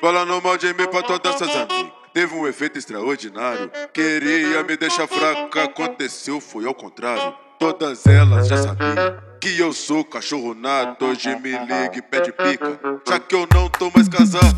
Falando mal de mim pra todas essas amigas. Teve um efeito extraordinário. Queria me deixar fraca, aconteceu, foi ao contrário. Todas elas já sabiam que eu sou cachorro nato. Hoje me liga e pede pica, já que eu não tô mais casado.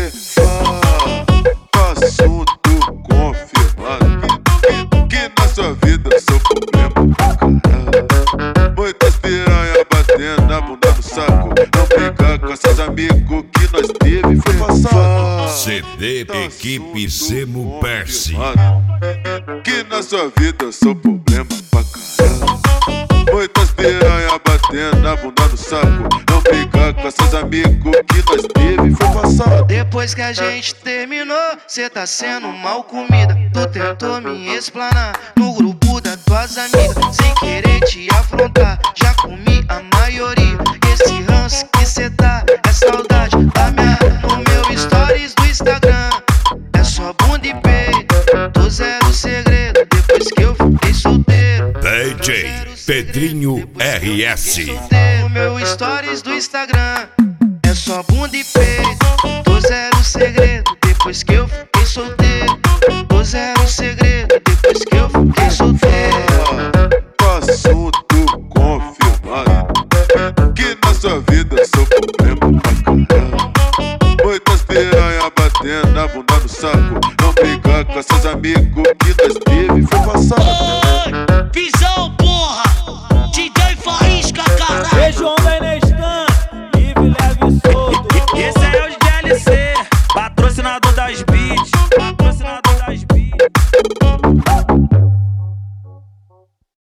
Assunto confirmado que na sua vida eu sou problema pra caralho. Muitas piranha batendo na bunda no saco. Não brigar com esses amigos que nós teve foi passado. CD Equipe Zemo Perse. Que na sua vida eu sou problema pra caralho. Muitas piranha batendo na bunda no saco. Não brigar com esses amigos que nós teve foi passado. Depois que a gente terminou, cê tá sendo mal comida. Tu tentou me explanar no grupo das tuas amigas, sem querer te afrontar. Já comi a maioria. Esse ranço que cê tá é saudade da minha. No meu stories do Instagram é só bunda e peito. Tô zero segredo depois que eu fiquei solteiro. DJ Pedrinho RS. No meu stories do Instagram é só bunda e peito. Tô zero segredo depois que eu fiquei solteiro. Tô zero segredo depois que eu fiquei solteiro.